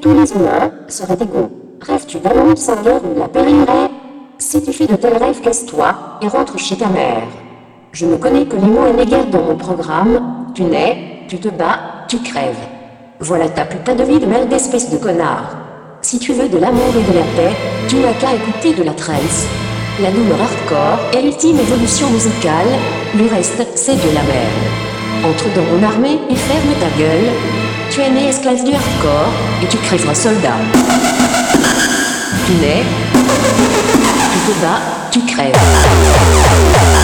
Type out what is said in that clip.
tous les humains seraient égaux. Rêves-tu d'un monde sans guerre où la paix régnerait? Si tu fais de tels rêves, casse-toi et rentre chez ta mère. Je ne connais que les mots inégaux dans mon programme. Tu nais, tu te bats, tu crèves. Voilà ta putain de vie de merde d'espèce de connard. Si tu veux de l'amour et de la paix, tu n'as qu'à écouter de la trance. La douleur hardcore est l'ultime évolution musicale, le reste c'est de la merde. Entre dans mon armée et ferme ta gueule. Tu es né esclave du hardcore et tu crèveras soldat. Tu nais, tu te bats, tu crèves.